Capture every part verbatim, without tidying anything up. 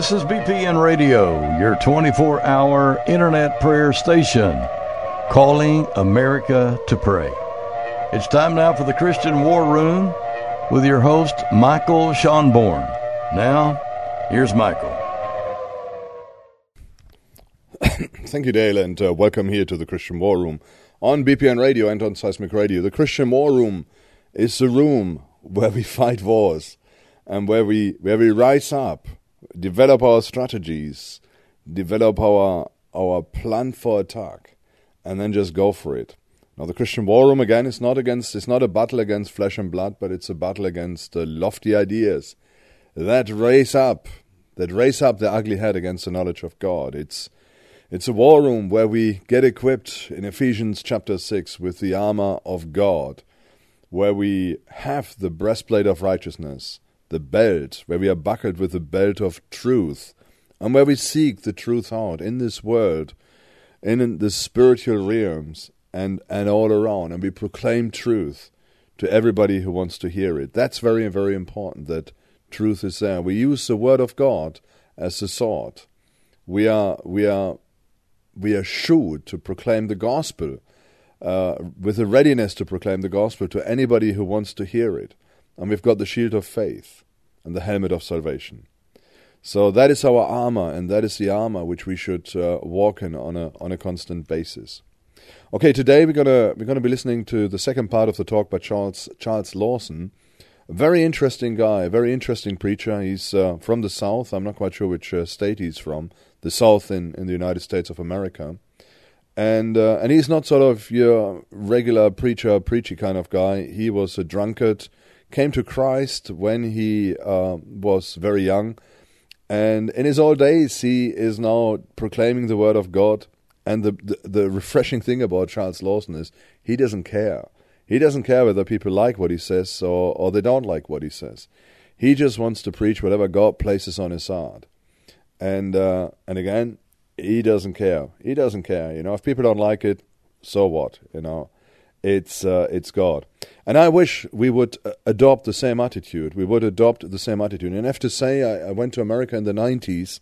This is B P N Radio, your twenty-four hour internet prayer station, calling America to pray. It's time now for the Christian War Room with your host, Michael Schonborn. Now, here's Michael. Thank you, Dale, and uh, welcome here to the Christian War Room on B P N Radio and on Seismic Radio. The Christian War Room is the room where we fight wars and where we where we rise up, develop our strategies, develop our our plan for attack, and then just go for it. Now, the Christian War Room again is not against it's not a battle against flesh and blood, but it's a battle against uh, lofty ideas that raise up that raise up the ugly head against the knowledge of God. It's It's a war room where we get equipped in Ephesians chapter six with the armor of God, where we have the breastplate of righteousness, the belt, where we are buckled with the belt of truth, and where we seek the truth out in this world, in the spiritual realms, and, and all around, and we proclaim truth to everybody who wants to hear it. That's very, very important, that truth is there. We use the word of God as a sword. We are, we are, we are sure to proclaim the gospel, uh, with a readiness to proclaim the gospel to anybody who wants to hear it. And we've got the shield of faith and the helmet of salvation. So that is our armor, and that is the armor which we should uh, walk in on a on a constant basis. Okay, today we're gonna we're gonna be listening to the second part of the talk by Charles Charles Lawson, a very interesting guy, a very interesting preacher. He's uh, from the South. I'm not quite sure which uh, state he's from. The South in, in the United States of America. And uh, and he's not sort of your regular preacher, preachy kind of guy. He was a drunkard, came to Christ when he uh, was very young. And in his old days, he is now proclaiming the word of God. And the, the, the refreshing thing about Charles Lawson is he doesn't care. He doesn't care whether people like what he says or, or they don't like what he says. He just wants to preach whatever God places on his heart. And uh, and again, he doesn't care. He doesn't care. You know, if people don't like it, so what? You know, it's uh, it's God. And I wish we would uh, adopt the same attitude. We would adopt the same attitude. And I have to say, I, I went to America in the nineties,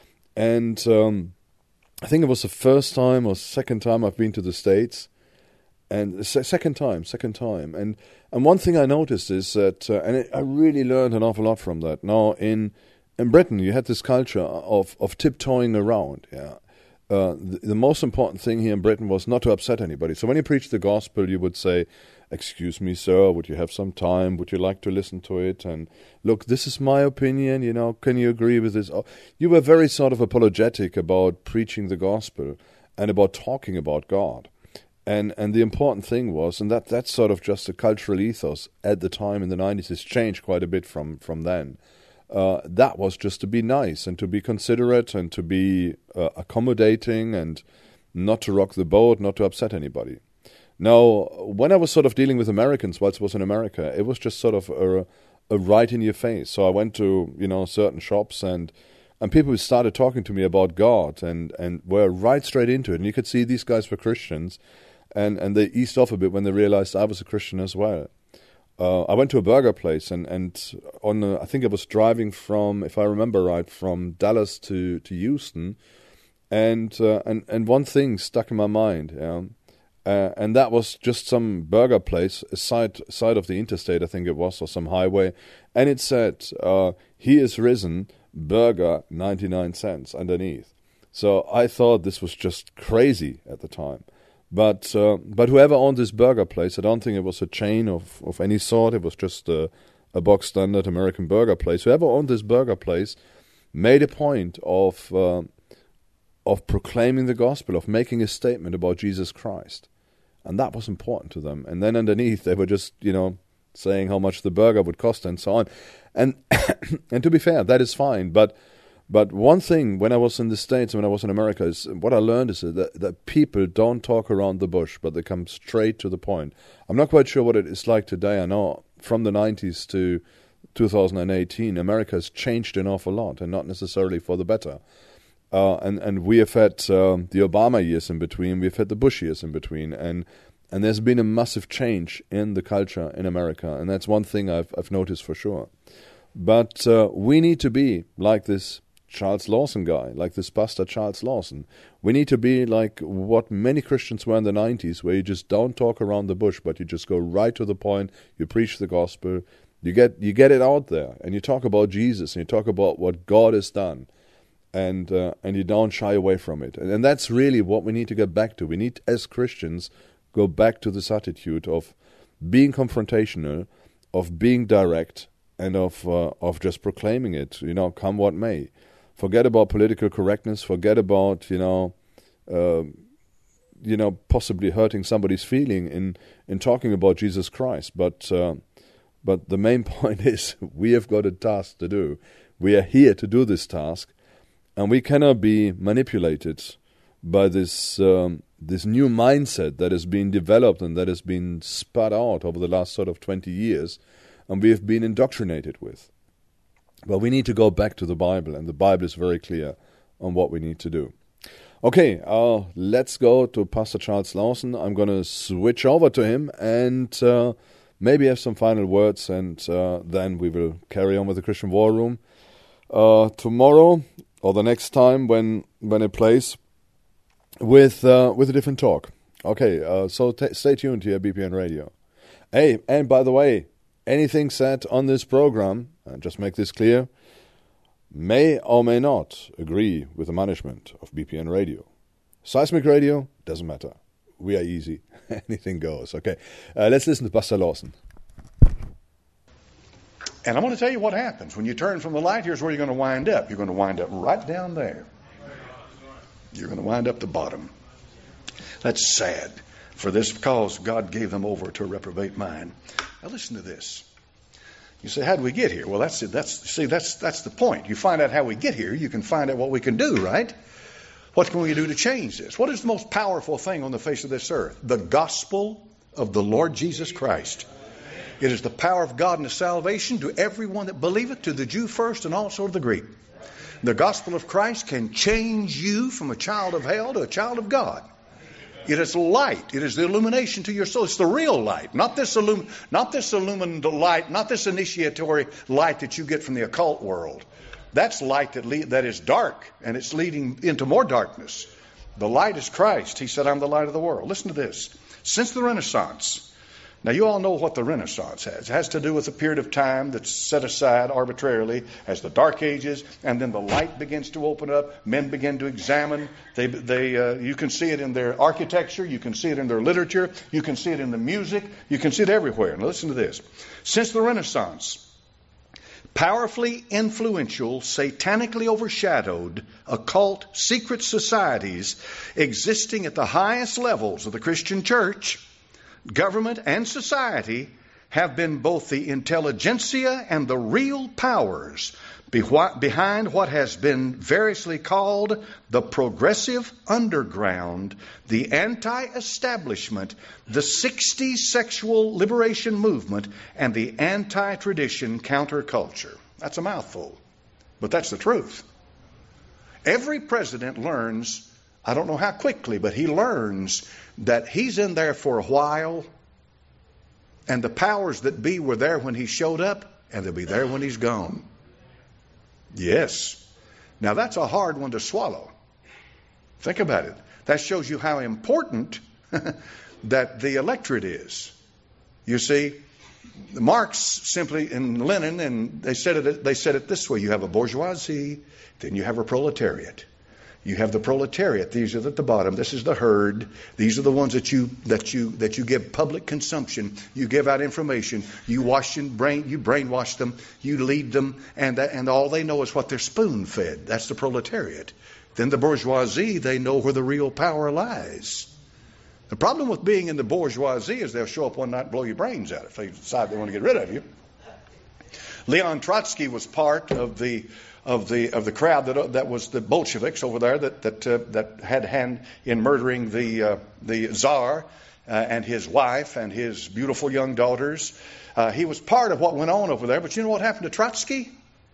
and um, I think it was the first time or second time I've been to the States, and se- second time, second time. And and one thing I noticed is that, uh, and it, I really learned an awful lot from that. Now in In Britain, you had this culture of, of tiptoeing around. Yeah, uh, the, the most important thing here in Britain was not to upset anybody. So when you preached the gospel, you would say, "Excuse me, sir, would you have some time? Would you like to listen to it? And look, this is my opinion. You know, can you agree with this?" You were very sort of apologetic about preaching the gospel and about talking about God. And and the important thing was, and that that's sort of just a cultural ethos at the time in the nineties. It's changed quite a bit from from then. Uh, that was just to be nice and to be considerate and to be uh, accommodating and not to rock the boat, not to upset anybody. Now, when I was sort of dealing with Americans whilst I was in America, it was just sort of a, a right in your face. So I went to, you know, certain shops and and people started talking to me about God and, and were right straight into it. And you could see these guys were Christians, and, and they eased off a bit when they realized I was a Christian as well. Uh, I went to a burger place, and, and on a, I think I was driving from, if I remember right, from Dallas to, to Houston, and uh, and and one thing stuck in my mind, yeah, uh, and that was just some burger place, a side side of the interstate, I think it was, or some highway, and it said, uh, "He is risen, burger ninety-nine cents" underneath. So I thought this was just crazy at the time. But uh, but whoever owned this burger place, I don't think it was a chain of, of any sort. It was just a, a box standard American burger place. Whoever owned this burger place made a point of uh, of proclaiming the gospel, of making a statement about Jesus Christ, and that was important to them. And then underneath, they were just, you know, saying how much the burger would cost and so on. And and to be fair, that is fine. But But one thing, when I was in the States, when I was in America, is what I learned is that, that people don't talk around the bush, but they come straight to the point. I'm not quite sure what it is like today. I know from the nineties to two thousand eighteen, America has changed an awful lot, and not necessarily for the better. Uh, and, and we have had um, the Obama years in between, we've had the Bush years in between, and and there's been a massive change in the culture in America, and that's one thing I've, I've noticed for sure. But uh, we need to be like this Charles Lawson guy, like this pastor Charles Lawson. We need to be like what many Christians were in the nineties, where you just don't talk around the bush, but you just go right to the point. You preach the gospel. You get you get it out there, and you talk about Jesus, and you talk about what God has done, and uh, and you don't shy away from it. And, and that's really what we need to get back to. We need, as Christians, go back to this attitude of being confrontational, of being direct, and of uh, of just proclaiming it. You know, come what may. Forget about political correctness. Forget about, you know, uh, you know, possibly hurting somebody's feeling in, in talking about Jesus Christ. But uh, but the main point is we have got a task to do. We are here to do this task, and we cannot be manipulated by this um, this new mindset that has been developed and that has been spat out over the last sort of twenty years, and we have been indoctrinated with. But we need to go back to the Bible, and the Bible is very clear on what we need to do. Okay, uh, let's go to Pastor Charles Lawson. I'm going to switch over to him and uh, maybe have some final words, and uh, then we will carry on with the Christian War Room. Uh, tomorrow, or the next time when when it plays, with uh, with a different talk. Okay, uh, so t- stay tuned here, B P N Radio. Hey, and by the way, anything said on this program, and just make this clear, may or may not agree with the management of B P N Radio. Seismic Radio, doesn't matter. We are easy. Anything goes. Okay, uh, let's listen to Pastor Lawson. And I'm going to tell you what happens. When you turn from the light, here's where you're going to wind up. You're going to wind up right down there. You're going to wind up the bottom. That's sad. For this cause, God gave them over to a reprobate mind. Now listen to this. You say, how did we get here? Well, that's it. That's see, that's that's the point. You find out how we get here, you can find out what we can do, right? What can we do to change this? What is the most powerful thing on the face of this earth? The gospel of the Lord Jesus Christ. It is the power of God and the salvation to everyone that believeth, to the Jew first and also to the Greek. The gospel of Christ can change you from a child of hell to a child of God. It is light. It is the illumination to your soul. It's the real light, not this illum- not this illumined light, not this initiatory light that you get from the occult world. That's light that le- that is dark, and it's leading into more darkness. The light is Christ. He said, I'm the light of the world. Listen to this. Since the Renaissance, now you all know what the Renaissance has. It has to do with a period of time that's set aside arbitrarily as the Dark Ages, and then the light begins to open up. Men begin to examine. They, they, uh, you can see it in their architecture. You can see it in their literature. You can see it in the music. You can see it everywhere. Now listen to this. Since the Renaissance, powerfully influential, satanically overshadowed, occult, secret societies existing at the highest levels of the Christian church, government, and society have been both the intelligentsia and the real powers behind what has been variously called the progressive underground, the anti-establishment, the sixties sexual liberation movement, and the anti-tradition counterculture. That's a mouthful, but that's the truth. Every president learns, I don't know how quickly, but he learns that he's in there for a while, and the powers that be were there when he showed up, and they'll be there when he's gone. Yes. Now that's a hard one to swallow. Think about it. That shows you how important that the electorate is. You see, Marx simply, and Lenin, and they said it, they said it this way. You have a bourgeoisie, then you have a proletariat. You have the proletariat. These are at the bottom. This is the herd. These are the ones that you that you that you give public consumption. You give out information. You wash and brain. You brainwash them. You lead them, and that, and all they know is what they're spoon fed. That's the proletariat. Then the bourgeoisie. They know where the real power lies. The problem with being in the bourgeoisie is they'll show up one night and blow your brains out if they decide they want to get rid of you. Leon Trotsky was part of the. Of the of the crowd that that was the Bolsheviks over there that that uh, that had hand in murdering the uh, the Tsar uh, and his wife and his beautiful young daughters. Uh, he was part of what went on over there. But you know what happened to Trotsky?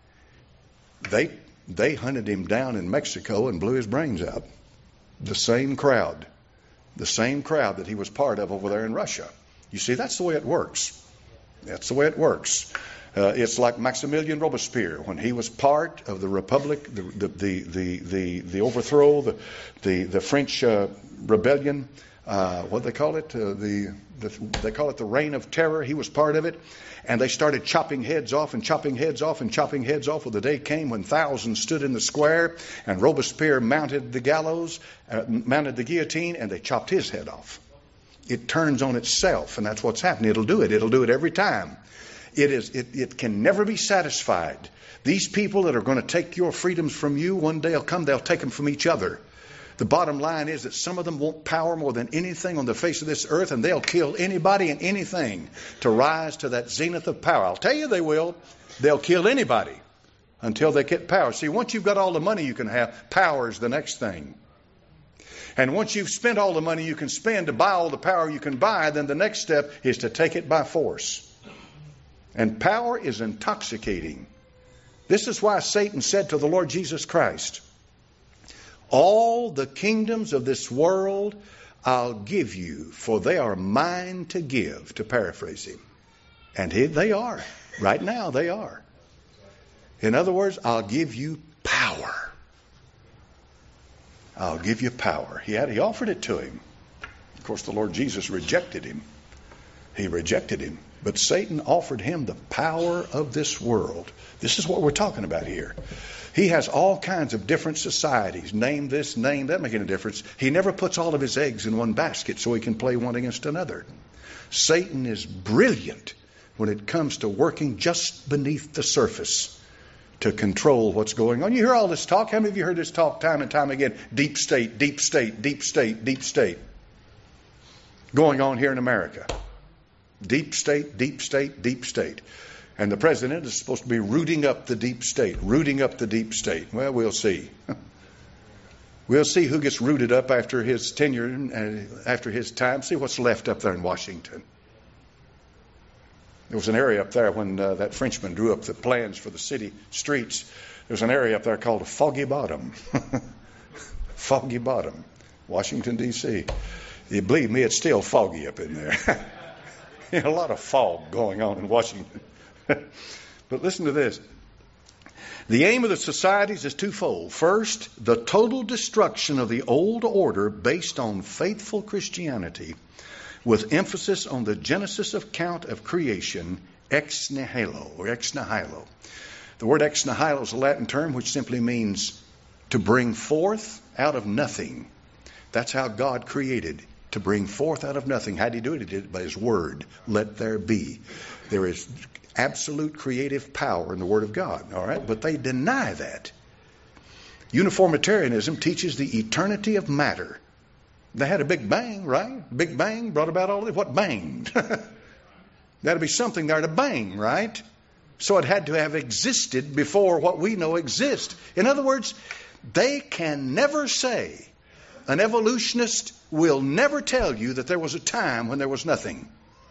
They they hunted him down in Mexico and blew his brains out. The same crowd, the same crowd that he was part of over there in Russia. You see, that's the way it works. That's the way it works. Uh, it's like Maximilian Robespierre when he was part of the Republic, the the the the the, the overthrow, the the the French uh, rebellion. Uh, what do they call it? Uh, the, the they call it the Reign of Terror. He was part of it, and they started chopping heads off and chopping heads off and chopping heads off. Well, the day came when thousands stood in the square, and Robespierre mounted the gallows, uh, mounted the guillotine, and they chopped his head off. It turns on itself, and that's what's happening. It'll do it. It'll do it every time. It is. It, it can never be satisfied. These people that are going to take your freedoms from you, one day will come, they'll take them from each other. The bottom line is that some of them want power more than anything on the face of this earth, and they'll kill anybody and anything to rise to that zenith of power. I'll tell you they will. They'll kill anybody until they get power. See, once you've got all the money you can have, power is the next thing. And once you've spent all the money you can spend to buy all the power you can buy, then the next step is to take it by force. And power is intoxicating. This is why Satan said to the Lord Jesus Christ, all the kingdoms of this world I'll give you, for they are mine to give, to paraphrase him. And he, they are. Right now, they are. In other words, I'll give you power. I'll give you power. He had, he offered it to him. Of course, the Lord Jesus rejected him. He rejected him. But Satan offered him the power of this world. This is what we're talking about here. He has all kinds of different societies. Name this, name that, make any difference. He never puts all of his eggs in one basket so he can play one against another. Satan is brilliant when it comes to working just beneath the surface to control what's going on. You hear all this talk. How many of you heard this talk time and time again? Deep state, deep state, deep state, deep state. Going on here in America. Deep state, deep state, deep state. And the president is supposed to be rooting up the deep state, rooting up the deep state. Well, we'll see. We'll see who gets rooted up after his tenure and after his time. See what's left up there in Washington. There was an area up there when uh, that Frenchman drew up the plans for the city streets. There was an area up there called a Foggy Bottom. Foggy Bottom, Washington, D C You believe me, it's still foggy up in there. A lot of fog going on in Washington. But listen to this. The aim of the societies is twofold. First, the total destruction of the old order based on faithful Christianity, with emphasis on the Genesis account of creation, ex nihilo, or ex nihilo. The word ex nihilo is a Latin term which simply means to bring forth out of nothing. That's how God created, to bring forth out of nothing. How did he do it? He did it by his word. Let there be. There is absolute creative power in the word of God. All right? But they deny that. Uniformitarianism teaches the eternity of matter. They had a big bang, right? Big bang brought about all of it. What banged? That'd be something there to bang, right? So it had to have existed before what we know exists. In other words, they can never say, an evolutionist will never tell you that there was a time when there was nothing.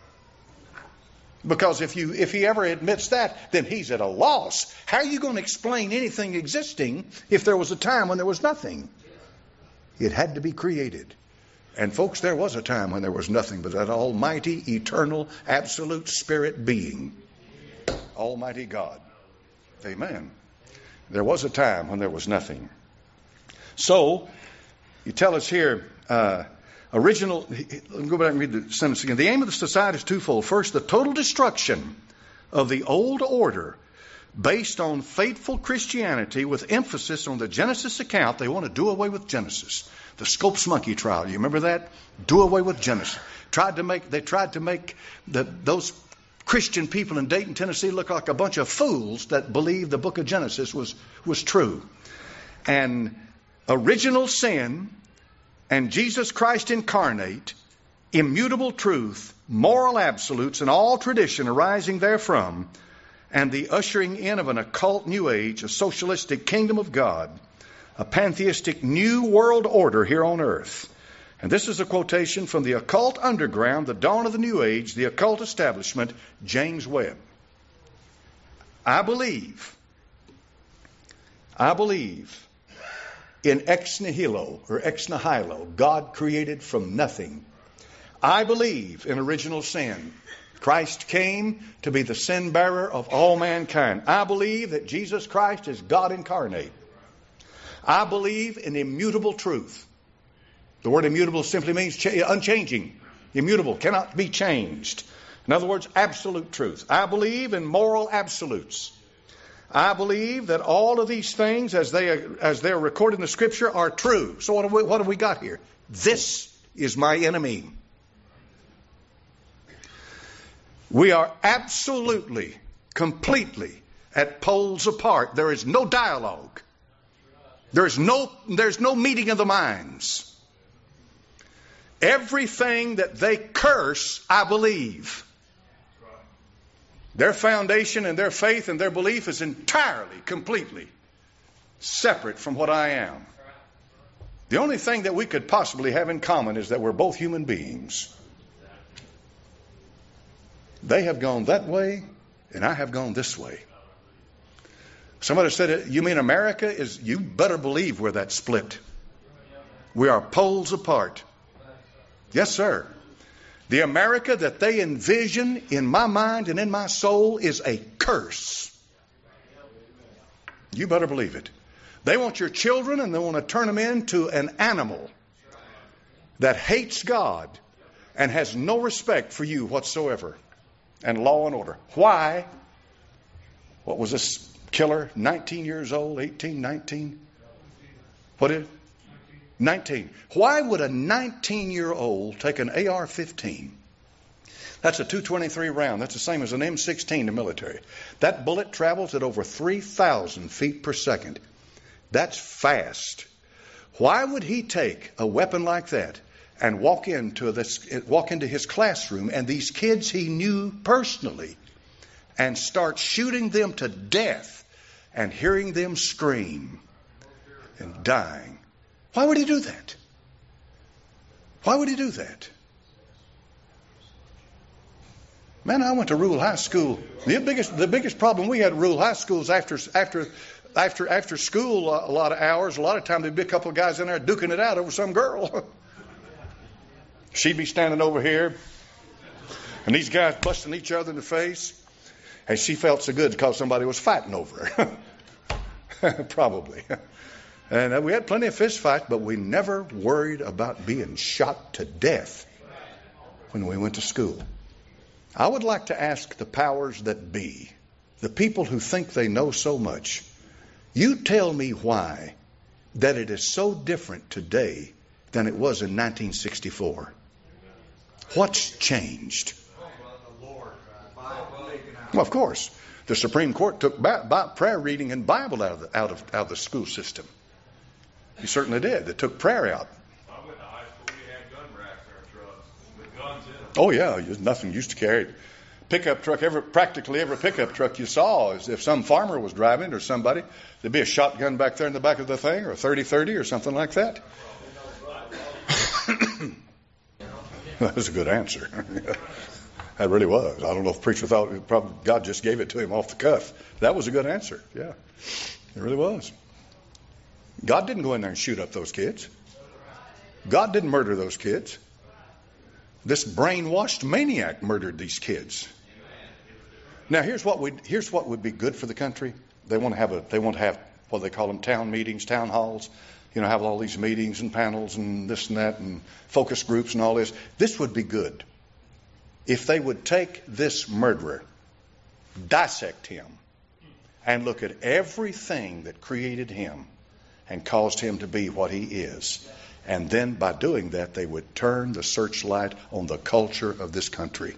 Because if you if he ever admits that, then he's at a loss. How are you going to explain anything existing if there was a time when there was nothing? It had to be created. And folks, there was a time when there was nothing but that almighty, eternal, absolute spirit being. Almighty God. Amen. There was a time when there was nothing. So, you tell us here, uh, original, let me go back and read the sentence again. The aim of the society is twofold. First, the total destruction of the old order based on faithful Christianity with emphasis on the Genesis account. They want to do away with Genesis. The Scopes monkey trial, you remember that? Do away with Genesis. Tried to make, they tried to make the, those Christian people in Dayton, Tennessee look like a bunch of fools that believed the book of Genesis was, was true. And original sin and Jesus Christ incarnate, immutable truth, moral absolutes, and all tradition arising therefrom, and the ushering in of an occult new age, a socialistic kingdom of God, a pantheistic new world order here on earth. And this is a quotation from the Occult Underground, the Dawn of the New Age, the Occult Establishment, James Webb. I believe, I believe in ex nihilo, or ex nihilo, God created from nothing. I believe in original sin. Christ came to be the sin bearer of all mankind. I believe that Jesus Christ is God incarnate. I believe in immutable truth. The word immutable simply means cha- unchanging. Immutable, cannot be changed. In other words, absolute truth. I believe in moral absolutes. I believe that all of these things, as they are, as they are recorded in the Scripture, are true. So what have we, what have we got here? This is my enemy. We are absolutely, completely at poles apart. There is no dialogue. There is no, there's no meeting of the minds. Everything that they curse, I believe. Their foundation and their faith and their belief is entirely, completely separate from what I am. The only thing that we could possibly have in common is that we're both human beings. They have gone that way, and I have gone this way. Somebody said, you mean America is, you better believe we're that split. We are poles apart. Yes, sir. The America that they envision in my mind and in my soul is a curse. You better believe it. They want your children and they want to turn them into an animal that hates God and has no respect for you whatsoever. And law and order. Why? What was this killer? nineteen years old, eighteen, nineteen? What is it? nineteen. Why would a nineteen-year-old take an A R fifteen? That's a two twenty-three round. That's the same as an M sixteen in the military. That bullet travels at over three thousand feet per second. That's fast. Why would he take a weapon like that and walk into this, walk into his classroom and these kids he knew personally and start shooting them to death and hearing them scream and dying? Why would he do that? Why would he do that? Man, I went to rural high school. The biggest, the biggest problem we had at rural high schools after, after, after, after school, a lot of hours, a lot of time there'd be a couple of guys in there duking it out over some girl. She'd be standing over here, and these guys busting each other in the face, and she felt so good because somebody was fighting over her. Probably. And we had plenty of fist fights, but we never worried about being shot to death when we went to school. I would like to ask the powers that be, the people who think they know so much, you tell me why that it is so different today than it was in nineteen sixty-four. What's changed? Well, of course, the Supreme Court took ba- ba- prayer reading and Bible out of the, out of, out of the school system. You certainly did. They took prayer out. I went to high school. We had gun racks in our trucks with guns in them. Oh yeah, there's nothing used to carry. Pickup truck, every practically every pickup truck you saw, is if some farmer was driving it or somebody, there'd be a shotgun back there in the back of the thing, or a thirty thirty or something like that. That was a good answer. That really was. I don't know if the preacher thought, probably God just gave it to him off the cuff. That was a good answer. Yeah, it really was. God didn't go in there and shoot up those kids. God didn't murder those kids. This brainwashed maniac murdered these kids. Now here's what we here's what would be good for the country. They want to have a they want to have what they call them town meetings, town halls. You know, have all these meetings and panels and this and that and focus groups and all this. This would be good if they would take this murderer, dissect him, and look at everything that created him and caused him to be what he is. And then by doing that, they would turn the searchlight on the culture of this country.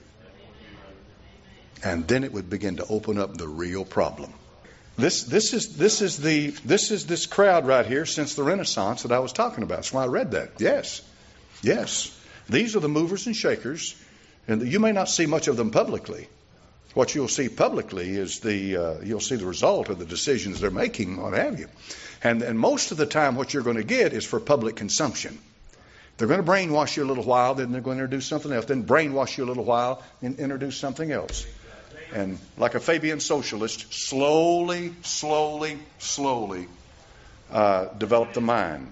And then it would begin to open up the real problem. This this is this is the this is this crowd right here since the Renaissance that I was talking about. That's why I read that. Yes. Yes. These are the movers and shakers. And you may not see much of them publicly. What you'll see publicly is the uh, you'll see the result of the decisions they're making, what have you. And, and most of the time what you're going to get is for public consumption. They're going to brainwash you a little while, then they're going to introduce something else, then brainwash you a little while and introduce something else. And like a Fabian socialist, slowly, slowly, slowly uh, develop the mind.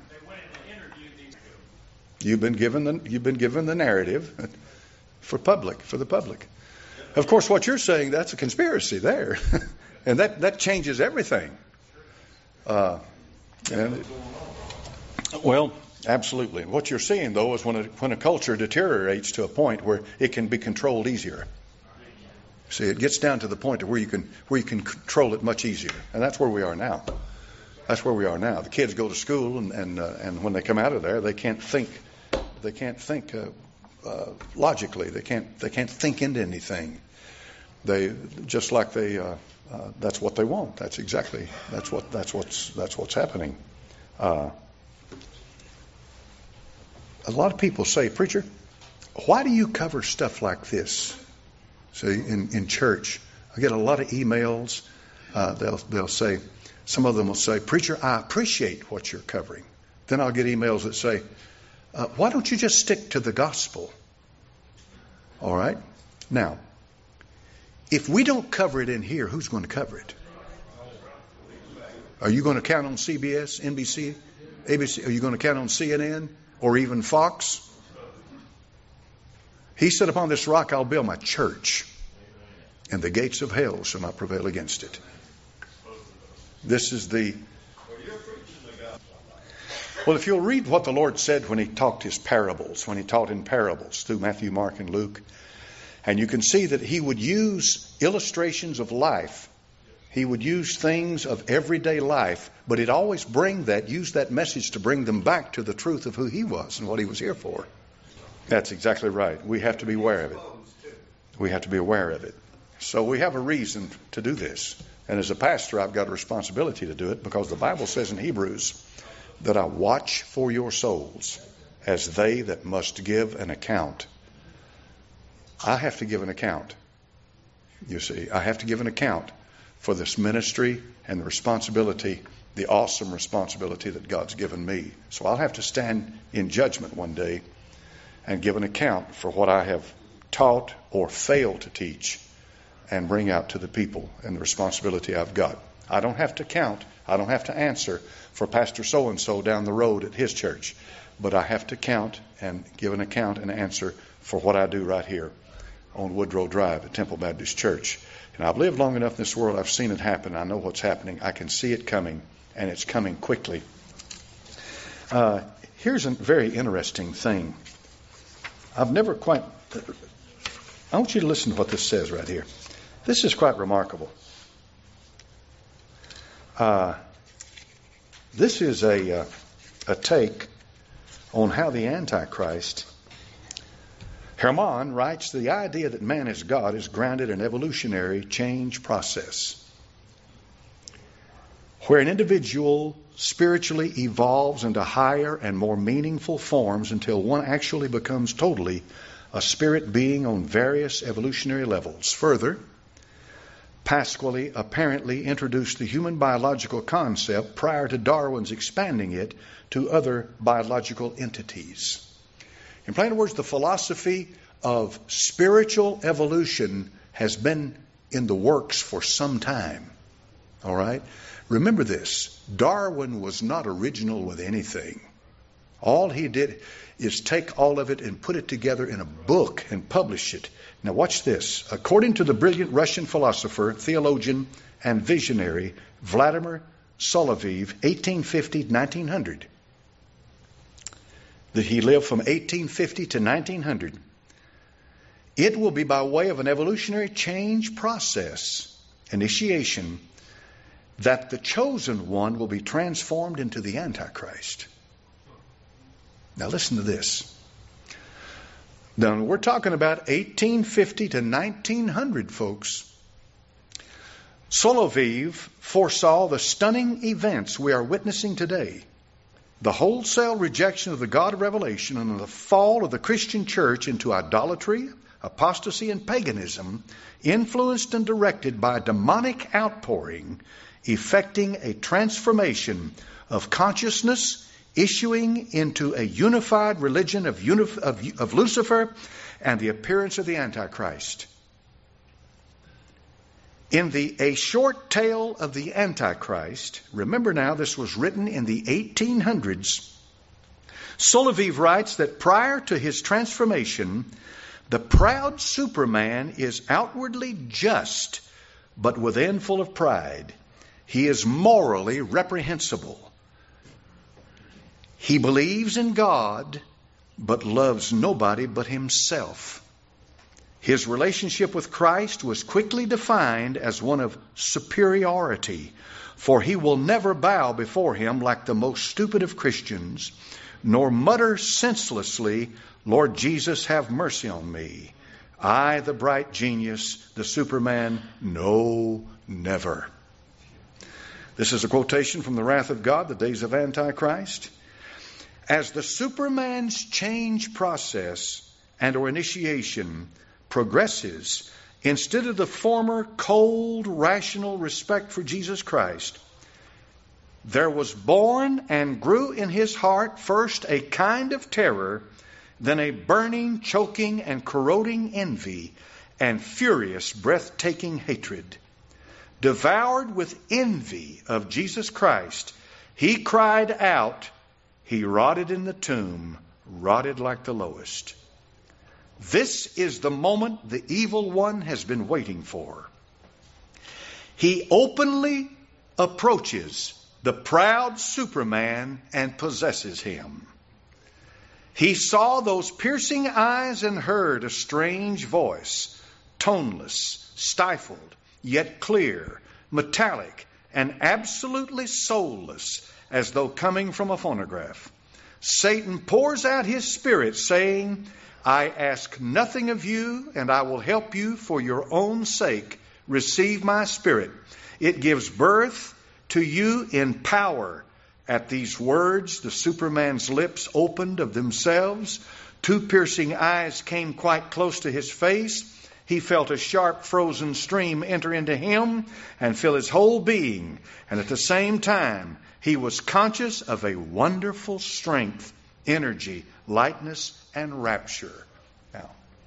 You've been given the you've been given the narrative for public, for the public. Of course, what you're saying, that's a conspiracy there. And that, that changes everything. Uh, and, well, absolutely. What you're seeing, though, is when a, when a culture deteriorates to a point where it can be controlled easier. See, it gets down to the point where you can where you can control it much easier. And that's where we are now. That's where we are now. The kids go to school, and and, uh, and when they come out of there, they can't think. They can't think uh, uh, logically. They can't they can't think into anything. They just like they. Uh, uh, that's what they want. That's exactly. That's what. That's what's. That's what's happening. Uh, a lot of people say, "Preacher, why do you cover stuff like this?" See, in, in church, I get a lot of emails. Uh, they'll they'll say, some of them will say, "Preacher, I appreciate what you're covering." Then I'll get emails that say, uh, "Why don't you just stick to the gospel?" All right. Now, if we don't cover it in here, who's going to cover it? Are you going to count on C B S, N B C, A B C? Are you going to count on C N N or even Fox? He said, "Upon this rock I'll build my church, and the gates of hell shall not prevail against it." This is the... Well, if you'll read what the Lord said when He talked His parables, when He taught in parables through Matthew, Mark, and Luke, and you can see that He would use illustrations of life. He would use things of everyday life, but He'd always bring that, use that message to bring them back to the truth of who He was and what He was here for. That's exactly right. We have to be aware of it. We have to be aware of it. So we have a reason to do this. And as a pastor, I've got a responsibility to do it, because the Bible says in Hebrews that I watch for your souls as they that must give an account. I have to give an account. You see, I have to give an account for this ministry and the responsibility, the awesome responsibility that God's given me. So I'll have to stand in judgment one day and give an account for what I have taught or failed to teach and bring out to the people, and the responsibility I've got. I don't have to count. I don't have to answer for Pastor so-and-so down the road at his church. But I have to count and give an account and answer for what I do right here on Woodrow Drive at Temple Baptist Church. And I've lived long enough in this world. I've seen it happen. I know what's happening. I can see it coming, and it's coming quickly. Uh, here's a very interesting thing. I've never quite... I want you to listen to what this says right here. This is quite remarkable. Uh, this is a, uh, a take on how the Antichrist... Herman writes, the idea that man is God is grounded in evolutionary change process, where an individual spiritually evolves into higher and more meaningful forms until one actually becomes totally a spirit being on various evolutionary levels. Further, Pasquale apparently introduced the human biological concept prior to Darwin's expanding it to other biological entities. In plain words, the philosophy of spiritual evolution has been in the works for some time. All right? Remember this. Darwin was not original with anything. All he did is take all of it and put it together in a book and publish it. Now watch this. According to the brilliant Russian philosopher, theologian, and visionary Vladimir Soloviev, eighteen fifty to nineteen hundred, that he lived from eighteen fifty to nineteen hundred, it will be by way of an evolutionary change process, initiation, that the chosen one will be transformed into the Antichrist. Now listen to this. Now we're talking about eighteen fifty to nineteen hundred, folks. Soloviev foresaw the stunning events we are witnessing today. The wholesale rejection of the God of revelation and the fall of the Christian church into idolatry, apostasy, and paganism, influenced and directed by a demonic outpouring, effecting a transformation of consciousness, issuing into a unified religion of, unif- of, of Lucifer and the appearance of the Antichrist. In the A Short Tale of the Antichrist, remember now this was written in the eighteen hundreds, Soloviev writes that prior to his transformation, The proud Superman is outwardly just, but within full of pride. He is morally reprehensible. He believes in God, but loves nobody but himself. His relationship with Christ was quickly defined as one of superiority, for he will never bow before him like the most stupid of Christians, nor mutter senselessly, "Lord Jesus, have mercy on me." I, the bright genius, the Superman, no, never. This is a quotation from The Wrath of God, the Days of Antichrist. As the Superman's change process and or initiation progresses, instead of the former cold, rational respect for Jesus Christ, there was born and grew in his heart first a kind of terror, then a burning, choking, and corroding envy, and furious, breathtaking hatred. Devoured with envy of Jesus Christ, he cried out, he rotted in the tomb, rotted like the lowest. This is the moment the evil one has been waiting for. He openly approaches the proud Superman and possesses him. He saw those piercing eyes and heard a strange voice, toneless, stifled, yet clear, metallic, and absolutely soulless, as though coming from a phonograph. Satan pours out his spirit, saying, I ask nothing of you, and I will help you for your own sake. Receive my spirit. It gives birth to you in power. At these words, the Superman's lips opened of themselves. Two piercing eyes came quite close to his face. He felt a sharp frozen stream enter into him and fill his whole being. And at the same time, he was conscious of a wonderful strength, energy, lightness, and rapture. Now,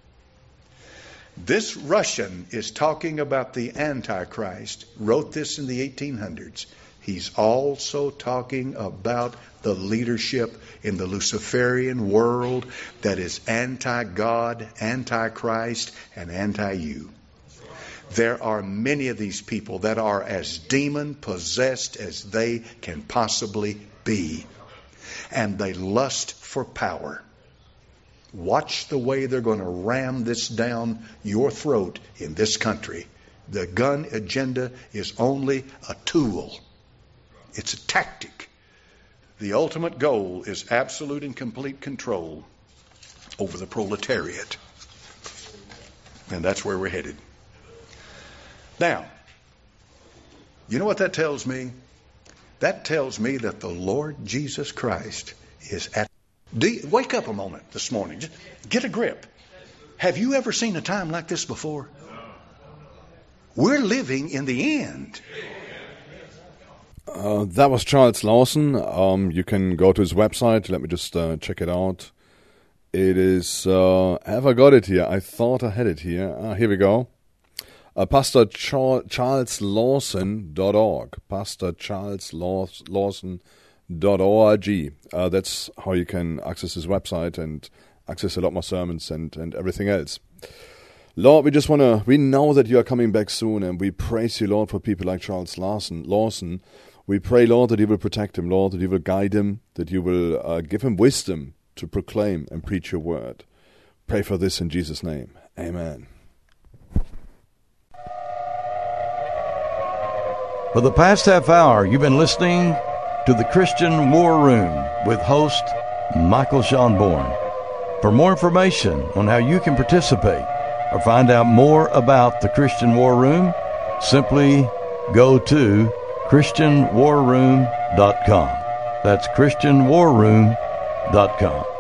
this Russian is talking about the Antichrist, wrote this in the eighteen hundreds. He's also talking about the leadership in the Luciferian world that is anti-God, anti-Christ, and anti-you. There are many of these people that are as demon-possessed as they can possibly be. And they lust for power. Watch the way they're going to ram this down your throat in this country. The gun agenda is only a tool. It's a tactic. The ultimate goal is absolute and complete control over the proletariat. And that's where we're headed. Now, you know what that tells me? That tells me that the Lord Jesus Christ is at... Do you, wake up a moment this morning. Just get a grip. Have you ever seen a time like this before? We're living in the end. Uh, that was Charles Lawson. Um, you can go to his website. Let me just uh, check it out. It is... Uh, have I got it here? I thought I had it here. Ah, here we go. Uh, Pastor Charles Lawson dot org. Pastor Charles Lawson dot org. Uh, that's how you can access his website and access a lot more sermons and, and everything else. Lord, we just want to, we know that you are coming back soon, and we praise you, Lord, for people like Charles Lawson. Lawson. We pray, Lord, that you will protect him, Lord, that you will guide him, that you will uh, give him wisdom to proclaim and preach your word. Pray for this in Jesus' name. Amen. For the past half hour, you've been listening to the Christian War Room with host Michael Schonborn. For more information on how you can participate or find out more about the Christian War Room, simply go to Christian War Room dot com. That's Christian War Room dot com.